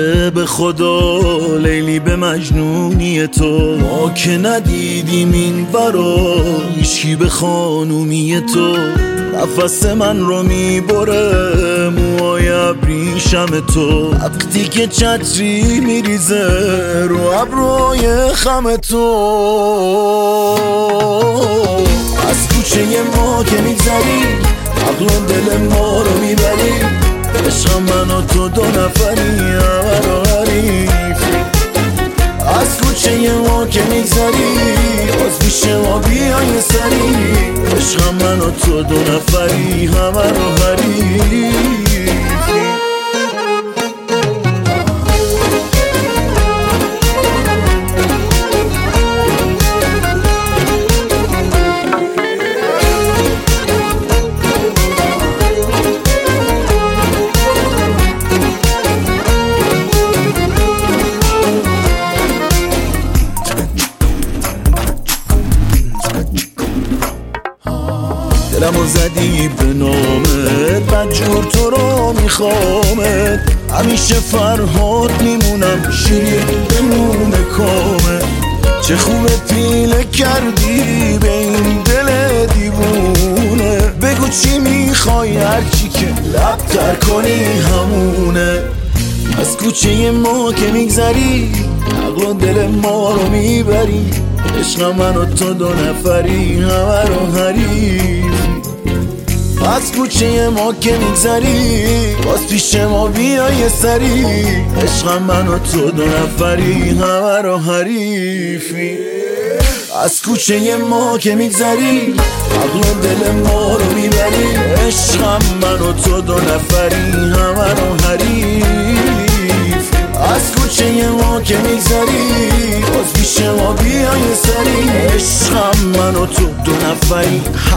آره به خدا لیلی به مجنونی تو، ما که ندیدیم این برا هیچکی به خانومی تو. نفس من رو میبره موهای ابریشم تو، وقتی که چتری میریزه رو ابروی خم تو. از کوچه ما که میگذری عقل و دل ما رو میبری، عشق من و تو دو نفری همه رو حریفی. از کوچه ما که میگذری باز پیش ما بیای سری، عشق من و تو دو نفری همه رو حریفی. دلمو زدی به نامت بدجور تو رو میخوامت، همیشه فرهاد میمونم شیرین بمونه کامت. چه خوبه پیله کردی به این دل دیوونه، بگو چی میخوای هرچی که لب تر کنی همونه. از کوچه ما که میگذری عقل و دل ما رو میبری، عشق من و تو دو نفری همه رو حریفی. از کوچه ما که میگذری باز پیش ما بیای سری، عشق من و تو دو نفری همه رو حریفی. از کوچه ما که میگذری عقل و دل ما رو میبری، عشق من و تو دو نفری همه رو حریفی. از کوچه ما که میگذری باز پیش ما بیای سری، عشق من و تو دو نفری